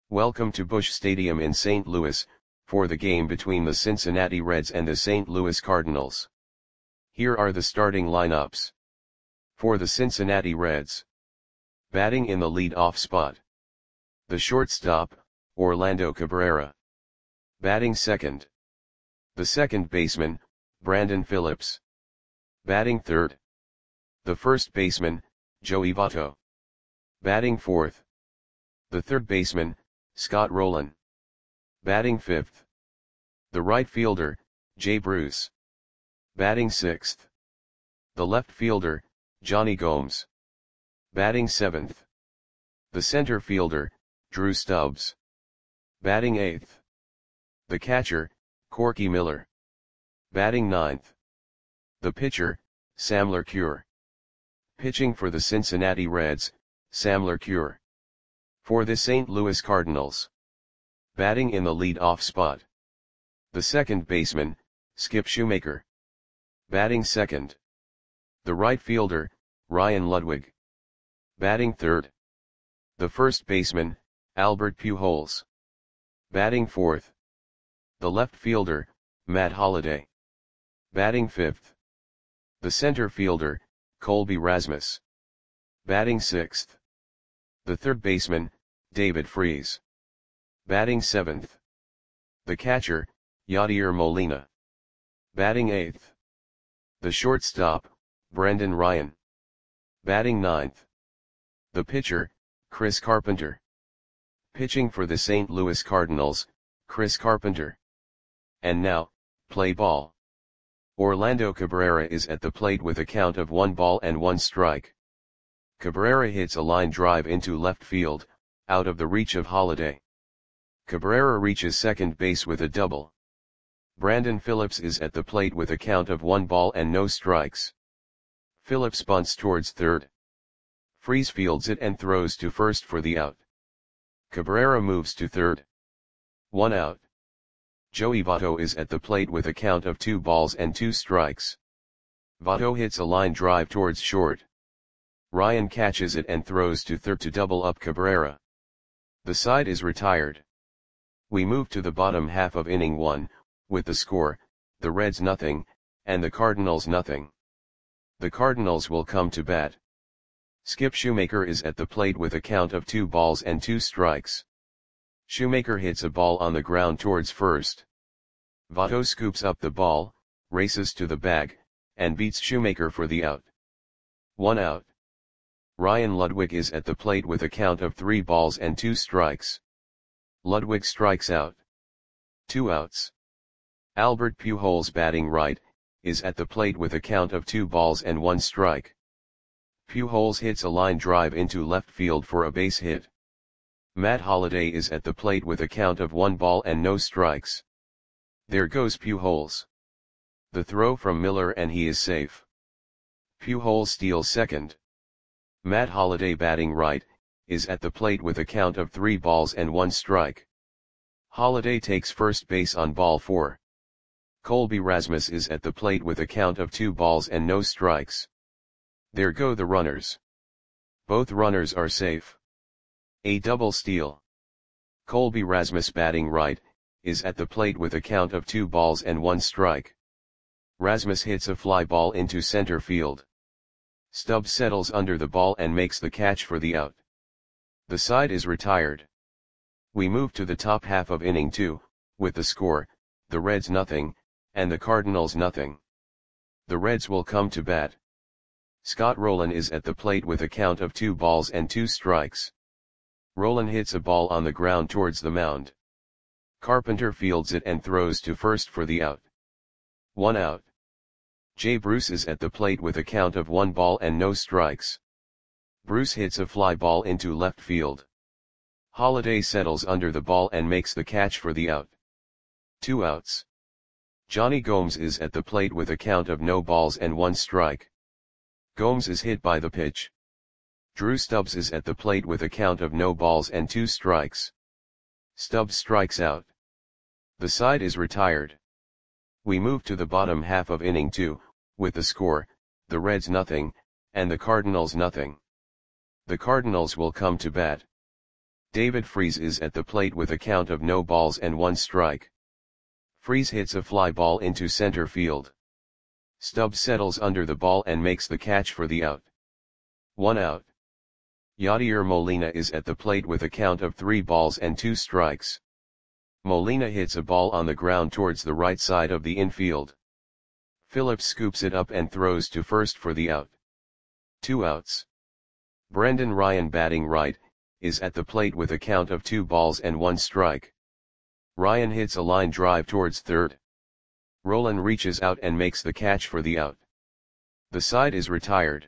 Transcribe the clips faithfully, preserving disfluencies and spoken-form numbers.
Welcome to Busch Stadium in Saint Louis, for the game between the Cincinnati Reds and the Saint Louis Cardinals. Here are the starting lineups. For the Cincinnati Reds. Batting in the lead-off spot. The shortstop, Orlando Cabrera. Batting second. The second baseman, Brandon Phillips. Batting third. The first baseman, Joey Votto. Batting fourth. The third baseman, Scott Rolen. Batting fifth. The right fielder, Jay Bruce. Batting sixth. The left fielder, Jonny Gomes. Batting seventh. The center fielder, Drew Stubbs. Batting eighth. The catcher, Corky Miller. Batting ninth. The pitcher, Sam LeCure. Pitching for the Cincinnati Reds, Sam LeCure. For the Saint Louis Cardinals. Batting in the lead-off spot. The second baseman, Skip Schumaker. Batting second. The right fielder, Ryan Ludwig. Batting third. The first baseman, Albert Pujols. Batting fourth. The left fielder, Matt Holliday. Batting fifth. The center fielder, Colby Rasmus. Batting sixth. The third baseman, David Freese. Batting seventh. The catcher, Yadier Molina. Batting eighth. The shortstop, Brendan Ryan. Batting ninth. The pitcher, Chris Carpenter. Pitching for the Saint Louis Cardinals, Chris Carpenter. And now, play ball. Orlando Cabrera is at the plate with a count of one ball and one strike. Cabrera hits a line drive into left field, out of the reach of Holliday. Cabrera reaches second base with a double. Brandon Phillips is at the plate with a count of one ball and no strikes. Phillips bunts towards third. Freese fields it and throws to first for the out. Cabrera moves to third. One out. Joey Votto is at the plate with a count of two balls and two strikes. Votto hits a line drive towards short. Ryan catches it and throws to third to double up Cabrera. The side is retired. We move to the bottom half of inning one, with the score, the Reds nothing, and the Cardinals nothing. The Cardinals will come to bat. Skip Schumaker is at the plate with a count of two balls and two strikes. Schumaker hits a ball on the ground towards first. Votto scoops up the ball, races to the bag, and beats Schumaker for the out. One out. Ryan Ludwig is at the plate with a count of three balls and two strikes. Ludwig strikes out. Two outs. Albert Pujols, batting right, is at the plate with a count of two balls and one strike. Pujols hits a line drive into left field for a base hit. Matt Holliday is at the plate with a count of one ball and no strikes. There goes Pujols. The throw from Miller and he is safe. Pujols steals second. Matt Holliday, batting right, is at the plate with a count of three balls and one strike. Holliday takes first base on ball four. Colby Rasmus is at the plate with a count of two balls and no strikes. There go the runners. Both runners are safe. A double steal. Colby Rasmus, batting right, is at the plate with a count of two balls and one strike. Rasmus hits a fly ball into center field. Stubbs settles under the ball and makes the catch for the out. The side is retired. We move to the top half of inning two, with the score, the Reds nothing, and the Cardinals nothing. The Reds will come to bat. Scott Rolen is at the plate with a count of two balls and two strikes. Rolen hits a ball on the ground towards the mound. Carpenter fields it and throws to first for the out. One out. Jay Bruce is at the plate with a count of one ball and no strikes. Bruce hits a fly ball into left field. Holliday settles under the ball and makes the catch for the out. Two outs. Jonny Gomes is at the plate with a count of no balls and one strike. Gomes is hit by the pitch. Drew Stubbs is at the plate with a count of no balls and two strikes. Stubbs strikes out. The side is retired. We move to the bottom half of inning two, with the score, the Reds nothing, and the Cardinals nothing. The Cardinals will come to bat. David Freese is at the plate with a count of no balls and one strike. Freese hits a fly ball into center field. Stubbs settles under the ball and makes the catch for the out. One out. Yadier Molina is at the plate with a count of three balls and two strikes. Molina hits a ball on the ground towards the right side of the infield. Phillips scoops it up and throws to first for the out. Two outs. Brendan Ryan, batting right, is at the plate with a count of two balls and one strike. Ryan hits a line drive towards third. Rolen reaches out and makes the catch for the out. The side is retired.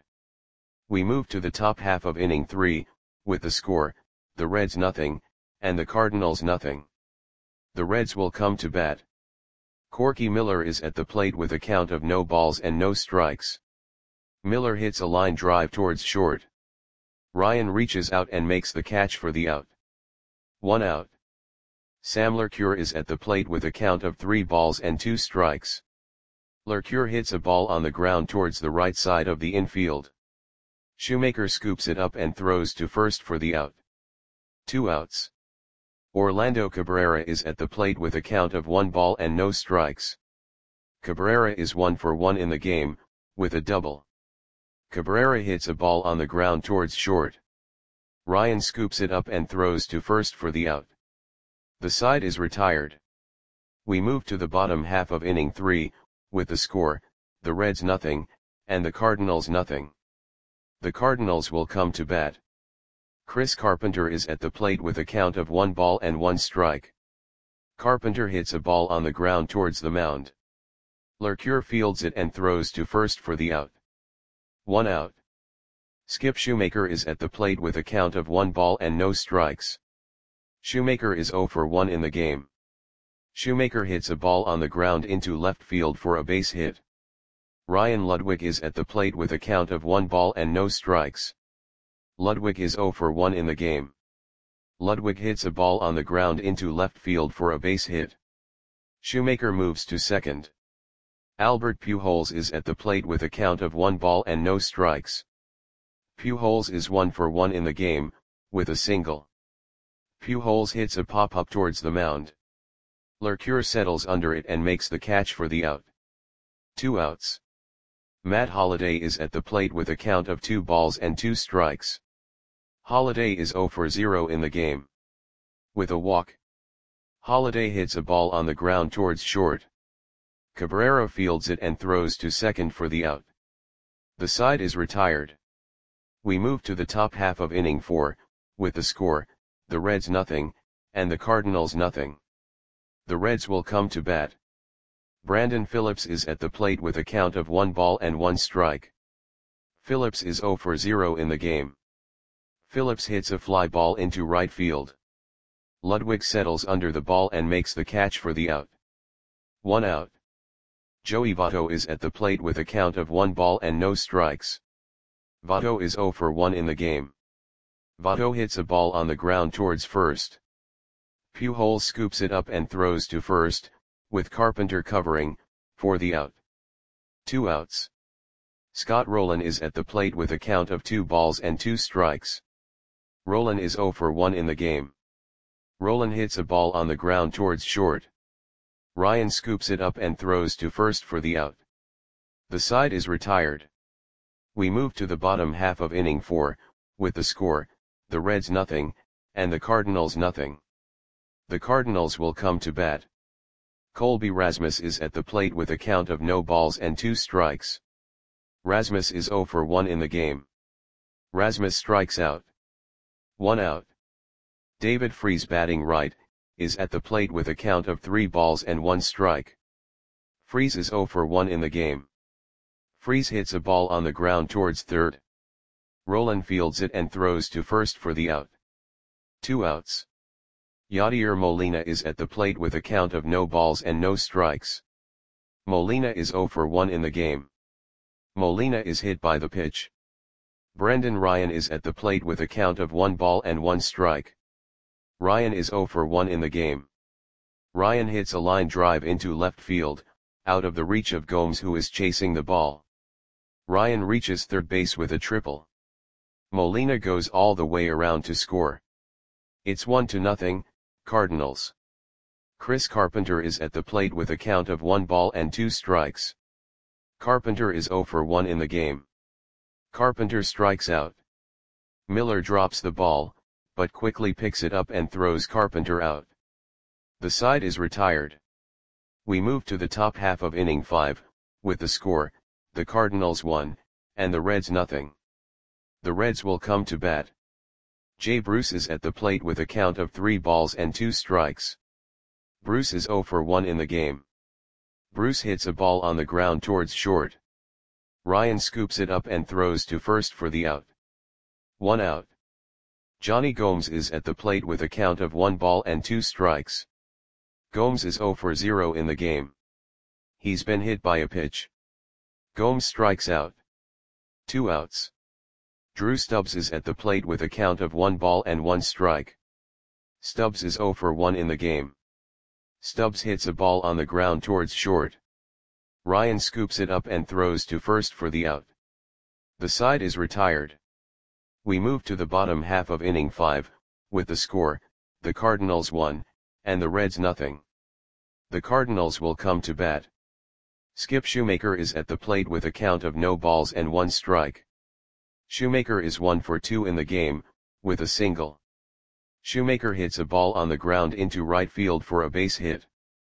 We move to the top half of inning three, with the score, the Reds nothing, and the Cardinals nothing. The Reds will come to bat. Corky Miller is at the plate with a count of no balls and no strikes. Miller hits a line drive towards short. Ryan reaches out and makes the catch for the out. One out. Sam Lecure is at the plate with a count of three balls and two strikes. Lecure hits a ball on the ground towards the right side of the infield. Shoemaker scoops it up and throws to first for the out. Two outs. Orlando Cabrera is at the plate with a count of one ball and no strikes. Cabrera is one for one in the game, with a double. Cabrera hits a ball on the ground towards short. Ryan scoops it up and throws to first for the out. The side is retired. We move to the bottom half of inning three, with the score, the Reds nothing, and the Cardinals nothing. The Cardinals will come to bat. Chris Carpenter is at the plate with a count of one ball and one strike. Carpenter hits a ball on the ground towards the mound. Lecure fields it and throws to first for the out. One out. Skip Shoemaker is at the plate with a count of one ball and no strikes. Shoemaker is zero for one in the game. Shoemaker hits a ball on the ground into left field for a base hit. Ryan Ludwig is at the plate with a count of one ball and no strikes. Ludwig is zero for one in the game. Ludwig hits a ball on the ground into left field for a base hit. Shoemaker moves to second. Albert Pujols is at the plate with a count of one ball and no strikes. Pujols is one for one in the game, with a single. Pujols hits a pop-up towards the mound. Lecure settles under it and makes the catch for the out. Two outs. Matt Holliday is at the plate with a count of two balls and two strikes. Holliday is zero for zero in the game. With a walk. Holliday hits a ball on the ground towards short. Cabrera fields it and throws to second for the out. The side is retired. We move to the top half of inning four, with the score, the Reds nothing, and the Cardinals nothing. The Reds will come to bat. Brandon Phillips is at the plate with a count of one ball and one strike. Phillips is zero for zero in the game. Phillips hits a fly ball into right field. Ludwig settles under the ball and makes the catch for the out. One out. Joey Votto is at the plate with a count of one ball and no strikes. Votto is zero for one in the game. Votto hits a ball on the ground towards first. Pujols scoops it up and throws to first, with Carpenter covering, for the out. Two outs. Scott Rolen is at the plate with a count of two balls and two strikes. Rolen is zero for one in the game. Rolen hits a ball on the ground towards short. Ryan scoops it up and throws to first for the out. The side is retired. We move to the bottom half of inning four, with the score, the Reds nothing, and the Cardinals nothing. The Cardinals will come to bat. Colby Rasmus is at the plate with a count of no balls and two strikes. Rasmus is zero for one in the game. Rasmus strikes out. One out. David Freese, batting right, is at the plate with a count of three balls and one strike. Freese is zero for one in the game. Freese hits a ball on the ground towards third. Rolen fields it and throws to first for the out. Two outs. Yadier Molina is at the plate with a count of no balls and no strikes. Molina is zero for one in the game. Molina is hit by the pitch. Brendan Ryan is at the plate with a count of one ball and one strike. Ryan is zero for one in the game. Ryan hits a line drive into left field, out of the reach of Gomes, who is chasing the ball. Ryan reaches third base with a triple. Molina goes all the way around to score. It's one to nothing, Cardinals. Chris Carpenter is at the plate with a count of one ball and two strikes. Carpenter is zero for one in the game. Carpenter strikes out. Miller drops the ball, but quickly picks it up and throws Carpenter out. The side is retired. We move to the top half of inning five, with the score, the Cardinals one, and the Reds nothing. The Reds will come to bat. Jay Bruce is at the plate with a count of three balls and two strikes. Bruce is zero for one in the game. Bruce hits a ball on the ground towards short. Ryan scoops it up and throws to first for the out. One out. Johnny Gomes is at the plate with a count of one ball and two strikes. Gomes is zero for zero in the game. He's been hit by a pitch. Gomes strikes out. Two outs. Drew Stubbs is at the plate with a count of one ball and one strike. Stubbs is zero for one in the game. Stubbs hits a ball on the ground towards short. Ryan scoops it up and throws to first for the out. The side is retired. We move to the bottom half of inning five, with the score, the Cardinals one, and the Reds nothing. The Cardinals will come to bat. Skip Shoemaker is at the plate with a count of no balls and one strike. Shoemaker is one for two in the game, with a single. Shoemaker hits a ball on the ground into right field for a base hit.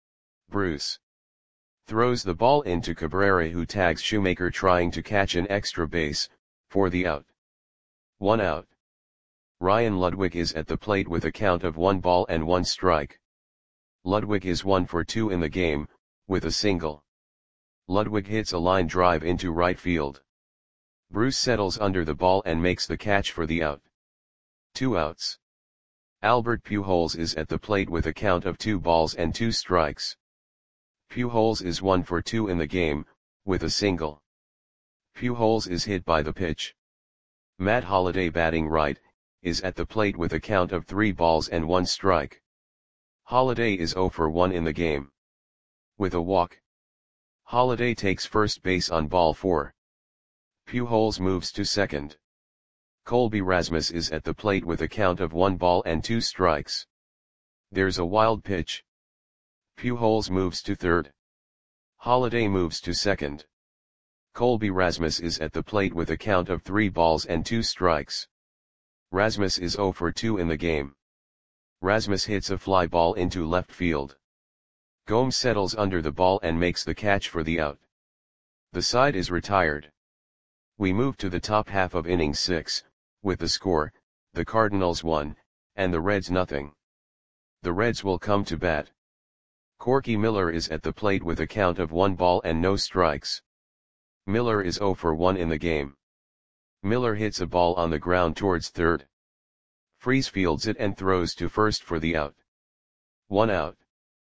Bruce throws the ball into Cabrera, who tags Shoemaker trying to catch an extra base, for the out. One out. Ryan Ludwig is at the plate with a count of one ball and one strike. Ludwig is one for two in the game, with a single. Ludwig hits a line drive into right field. Bruce settles under the ball and makes the catch for the out. Two outs. Albert Pujols is at the plate with a count of two balls and two strikes. Pujols is one for two in the game, with a single. Pujols is hit by the pitch. Matt Holliday, batting right, is at the plate with a count of three balls and one strike. Holliday is zero for one in the game. With a walk. Holliday takes first base on ball four. Pujols moves to second. Colby Rasmus is at the plate with a count of one ball and two strikes. There's a wild pitch. Pujols moves to third. Holliday moves to second. Colby Rasmus is at the plate with a count of three balls and two strikes. Rasmus is zero for two in the game. Rasmus hits a fly ball into left field. Gomes settles under the ball and makes the catch for the out. The side is retired. We move to the top half of inning six, with the score, the Cardinals one, and the Reds nothing. The Reds will come to bat. Corky Miller is at the plate with a count of one ball and no strikes. Miller is zero for one in the game. Miller hits a ball on the ground towards third. Freese fields it and throws to first for the out. One out.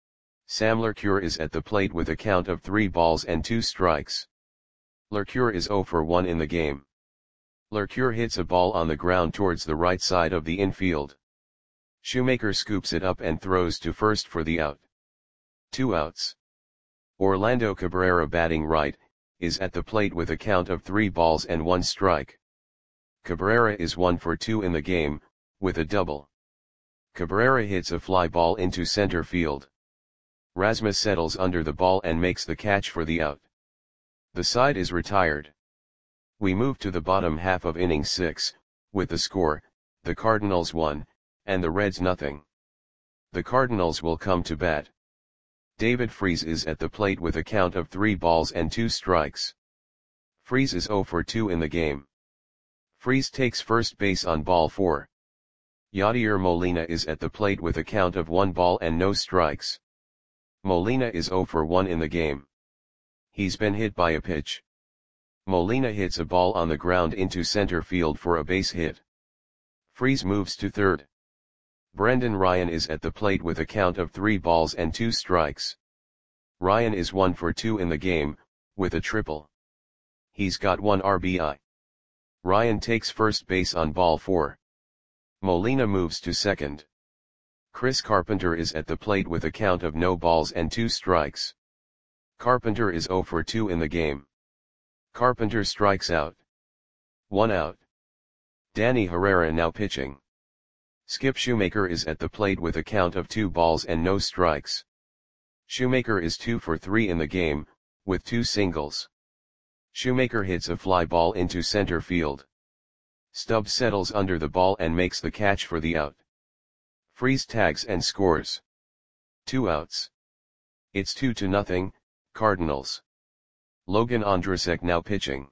Sam Lercure is at the plate with a count of three balls and two strikes. Lercure is zero for one in the game. Lercure hits a ball on the ground towards the right side of the infield. Shoemaker scoops it up and throws to first for the out. Two outs. Orlando Cabrera, batting right, is at the plate with a count of three balls and one strike. Cabrera is one for two in the game, with a double. Cabrera hits a fly ball into center field. Rasmus settles under the ball and makes the catch for the out. The side is retired. We move to the bottom half of inning six, with the score, the Cardinals one, and the Reds nothing. The Cardinals will come to bat. David Freese is at the plate with a count of three balls and two strikes. Freese is zero for two in the game. Freese takes first base on ball four. Yadier Molina is at the plate with a count of one ball and no strikes. Molina is zero for one in the game. He's been hit by a pitch. Molina hits a ball on the ground into center field for a base hit. Freese moves to third. Brendan Ryan is at the plate with a count of three balls and two strikes. Ryan is one for two in the game, with a triple. He's got one R B I. Ryan takes first base on ball four. Molina moves to second. Chris Carpenter is at the plate with a count of no balls and two strikes. Carpenter is zero for two in the game. Carpenter strikes out. One out. Danny Herrera now pitching. Skip Shoemaker is at the plate with a count of two balls and no strikes. Shoemaker is two for three in the game, with two singles. Shoemaker hits a fly ball into center field. Stubbs settles under the ball and makes the catch for the out. Freese tags and scores. Two outs. It's two to nothing, Cardinals. Logan Ondrasek now pitching.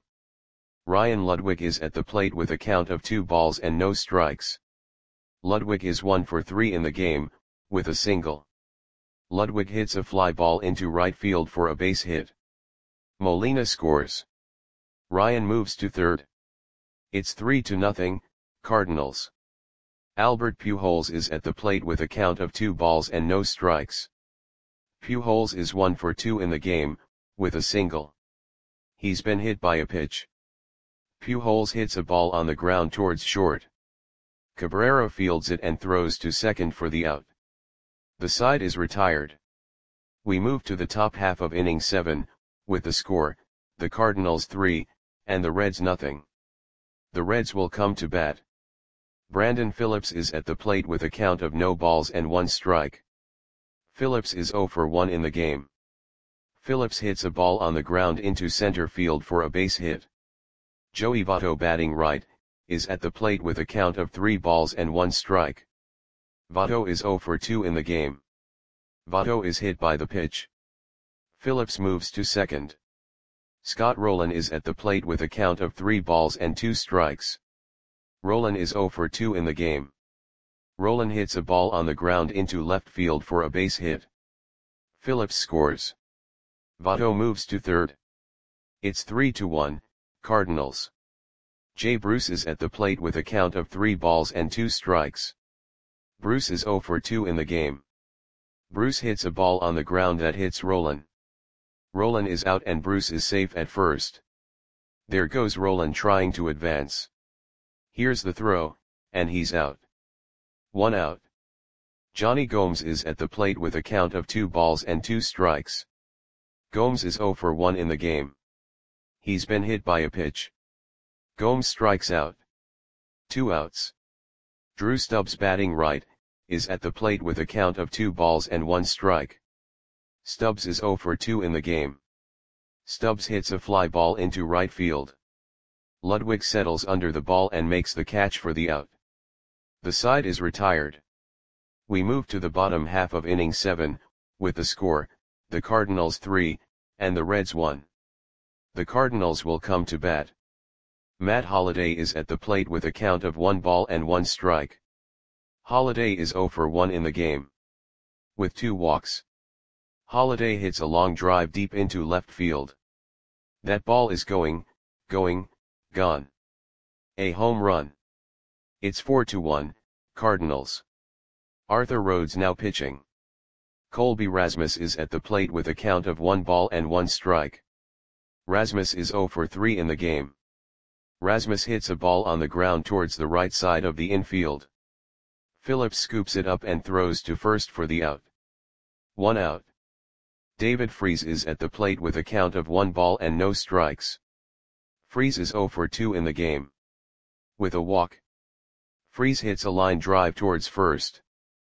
Ryan Ludwig is at the plate with a count of two balls and no strikes. Ludwig is one for three in the game, with a single. Ludwig hits a fly ball into right field for a base hit. Molina scores. Ryan moves to third. It's three to nothing, Cardinals. Albert Pujols is at the plate with a count of two balls and no strikes. Pujols is one for two in the game, with a single. He's been hit by a pitch. Pujols hits a ball on the ground towards short. Cabrera fields it and throws to second for the out. The side is retired. We move to the top half of inning seven, with the score, the Cardinals three, and the Reds nothing. The Reds will come to bat. Brandon Phillips is at the plate with a count of no balls and one strike. Phillips is zero for one in the game. Phillips hits a ball on the ground into center field for a base hit. Joey Votto, batting right, is at the plate with a count of three balls and one strike. Votto is zero for two in the game. Votto is hit by the pitch. Phillips moves to second. Scott Rowland is at the plate with a count of three balls and two strikes. Rowland is zero for two in the game. Rowland hits a ball on the ground into left field for a base hit. Phillips scores. Votto moves to third. It's three to one, Cardinals. Jay Bruce is at the plate with a count of three balls and two strikes. Bruce is zero for two in the game. Bruce hits a ball on the ground that hits Rowland. Rowland is out and Bruce is safe at first. There goes Rowland trying to advance. Here's the throw, and he's out. One out. Johnny Gomes is at the plate with a count of two balls and two strikes. Gomes is zero for one in the game. He's been hit by a pitch. Gomes strikes out. Two outs. Drew Stubbs, batting right, is at the plate with a count of two balls and one strike. Stubbs is zero for two in the game. Stubbs hits a fly ball into right field. Ludwig settles under the ball and makes the catch for the out. The side is retired. We move to the bottom half of inning seven, with the score, the Cardinals three, and the Reds one. The Cardinals will come to bat. Matt Holliday is at the plate with a count of one ball and one strike. Holliday is zero for one in the game. With two walks. Holliday hits a long drive deep into left field. That ball is going, going, gone. A home run. It's four to one, Cardinals. Arthur Rhodes now pitching. Colby Rasmus is at the plate with a count of one ball and one strike. Rasmus is zero for three in the game. Rasmus hits a ball on the ground towards the right side of the infield. Phillips scoops it up and throws to first for the out. One out. David Freese is at the plate with a count of one ball and no strikes. Freese is zero for two in the game. With a walk. Freese hits a line drive towards first.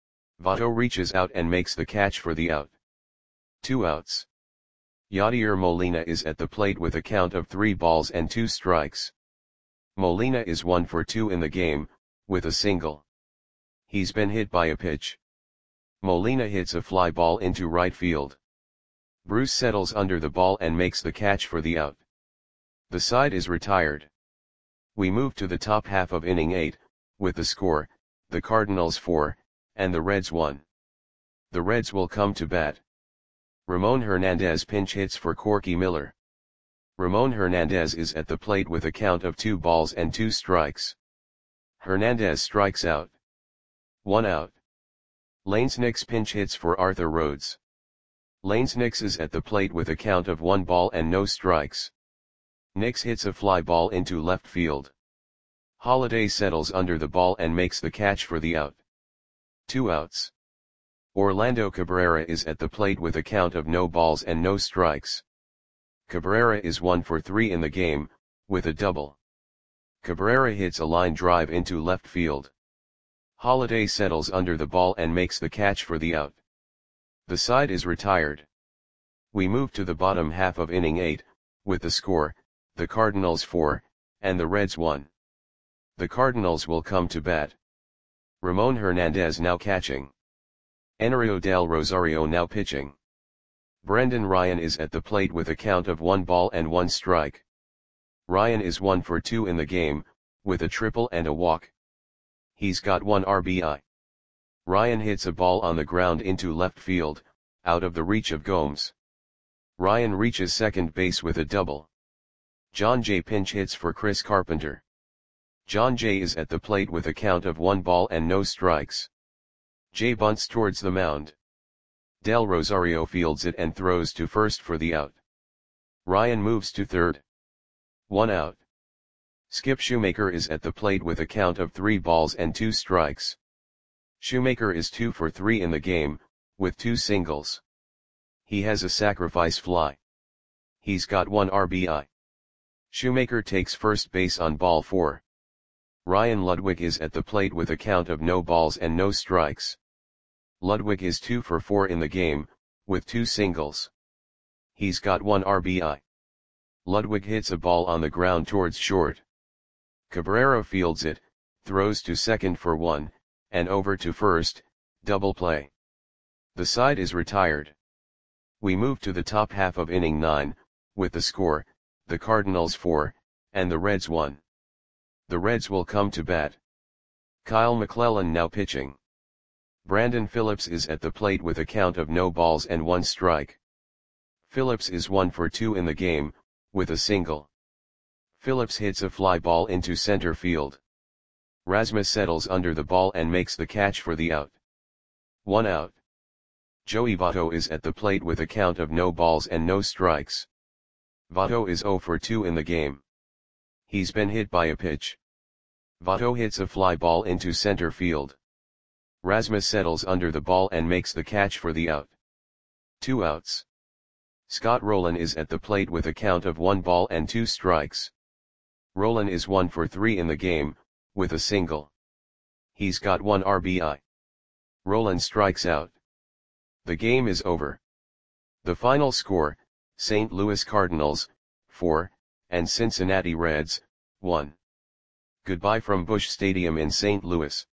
Votto reaches out and makes the catch for the out. Two outs. Yadier Molina is at the plate with a count of three balls and two strikes. Molina is one for two in the game, with a single. He's been hit by a pitch. Molina hits a fly ball into right field. Bruce settles under the ball and makes the catch for the out. The side is retired. We move to the top half of inning eight, with the score, the Cardinals four, and the Reds one. The Reds will come to bat. Ramon Hernandez pinch hits for Corky Miller. Ramon Hernandez is at the plate with a count of two balls and two strikes. Hernandez strikes out. One out. Lanes Nix pinch hits for Arthur Rhodes. Lanes Nix is at the plate with a count of one ball and no strikes. Nix hits a fly ball into left field. Holliday settles under the ball and makes the catch for the out. Two outs. Orlando Cabrera is at the plate with a count of no balls and no strikes. Cabrera is one for three in the game, with a double. Cabrera hits a line drive into left field. Holiday settles under the ball and makes the catch for the out. The side is retired. We move to the bottom half of inning eight, with the score, the Cardinals four, and the Reds one. The Cardinals will come to bat. Ramon Hernandez now catching. Enerio Del Rosario now pitching. Brendan Ryan is at the plate with a count of one ball and one strike. Ryan is one for two in the game, with a triple and a walk. He's got one R B I. Ryan hits a ball on the ground into left field, out of the reach of Gomes. Ryan reaches second base with a double. John Jay pinch hits for Chris Carpenter. John Jay is at the plate with a count of one ball and no strikes. Jay bunts towards the mound. Del Rosario fields it and throws to first for the out. Ryan moves to third. One out. Skip Shoemaker is at the plate with a count of three balls and two strikes. Shoemaker is two for three in the game, with two singles. He has a sacrifice fly. He's got one R B I. Shoemaker takes first base on ball four. Ryan Ludwig is at the plate with a count of no balls and no strikes. Ludwig is two for four in the game, with two singles. He's got one R B I. Ludwig hits a ball on the ground towards short. Cabrera fields it, throws to second for one, and over to first, double play. The side is retired. We move to the top half of inning nine, with the score, the Cardinals four, and the Reds one. The Reds will come to bat. Kyle McClellan now pitching. Brandon Phillips is at the plate with a count of no balls and one strike. Phillips is one for two in the game, with a single. Phillips hits a fly ball into center field. Rasmus settles under the ball and makes the catch for the out. One out. Joey Votto is at the plate with a count of no balls and no strikes. Votto is zero for two in the game. He's been hit by a pitch. Votto hits a fly ball into center field. Rasmus settles under the ball and makes the catch for the out. Two outs. Scott Rowland is at the plate with a count of one ball and two strikes. Rowland is one for three in the game, with a single. He's got one R B I. Rowland strikes out. The game is over. The final score, Saint Louis Cardinals, four, and Cincinnati Reds, one. Goodbye from Busch Stadium in Saint Louis.